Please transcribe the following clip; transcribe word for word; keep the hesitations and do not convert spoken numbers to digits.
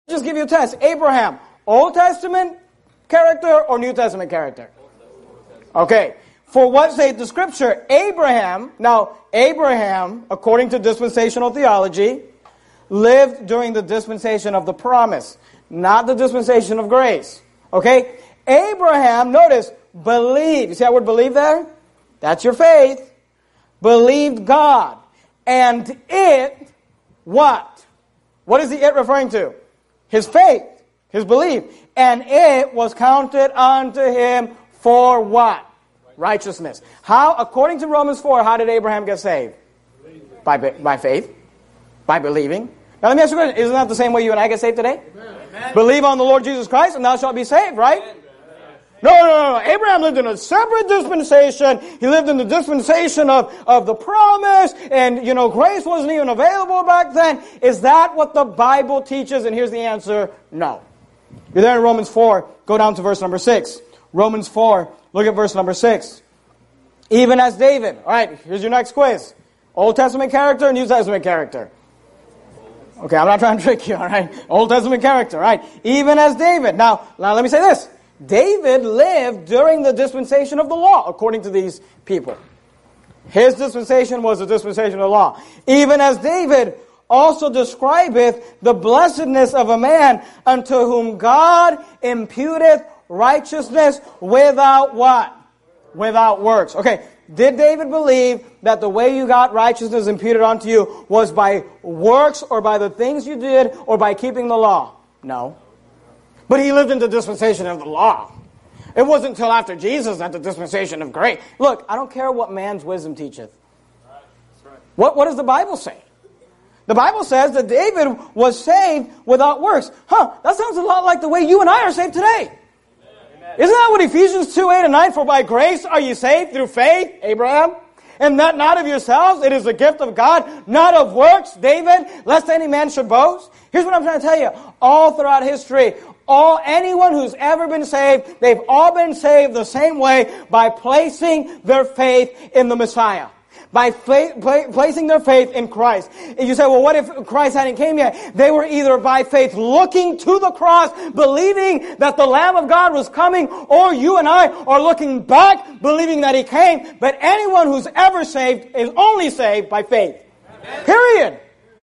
just give you a test. Abraham, Old Testament character or New Testament character? Okay. For what saith the Scripture? Abraham, now Abraham, according to dispensational theology, lived during the dispensation of the promise, not the dispensation of grace. Okay? Abraham, notice, believed. You see that word believe there? That's your faith. Believed God. And it, what? What is the it referring to? His faith. His belief. And it was counted unto him for what? Righteousness. How? According to Romans four, how did Abraham get saved? By, by faith. By believing. Now let me ask you a question. Isn't that the same way you and I get saved today? Amen. Believe on the Lord Jesus Christ and thou shalt be saved, right? Amen. No, no, no, no. Abraham lived in a separate dispensation. He lived in the dispensation of, of the promise. And, you know, grace wasn't even available back then. Is that what the Bible teaches? And here's the answer. No. You're there in Romans four. Go down to verse number six. Romans four. Look at verse number six. Even as David. All right, here's your next quiz. Old Testament character, New Testament character. Okay, I'm not trying to trick you, all right? Old Testament character, all right? Even as David. Now, now let me say this. David lived during the dispensation of the law, according to these people. His dispensation was the dispensation of the law. Even as David also describeth the blessedness of a man unto whom God imputeth righteousness without what? Without works. Okay, did David believe that the way you got righteousness imputed onto you was by works or by the things you did or by keeping the law? No. But he lived in the dispensation of the law. It wasn't until after Jesus that the dispensation of grace. Look, I don't care what man's wisdom teacheth. What, what does the Bible say? The Bible says that David was saved without works. Huh, that sounds a lot like the way you and I are saved today. Isn't that what Ephesians two, eight and nine, for by grace are you saved through faith, Abraham? And that not of yourselves, it is a gift of God, not of works, David, lest any man should boast. Here's what I'm trying to tell you. All throughout history, all anyone who's ever been saved, they've all been saved the same way by placing their faith in the Messiah. By pla- pla- placing their faith in Christ. And you say, well, what if Christ hadn't came yet? They were either by faith looking to the cross, believing that the Lamb of God was coming, or you and I are looking back, believing that He came. But anyone who's ever saved is only saved by faith. Amen. Period.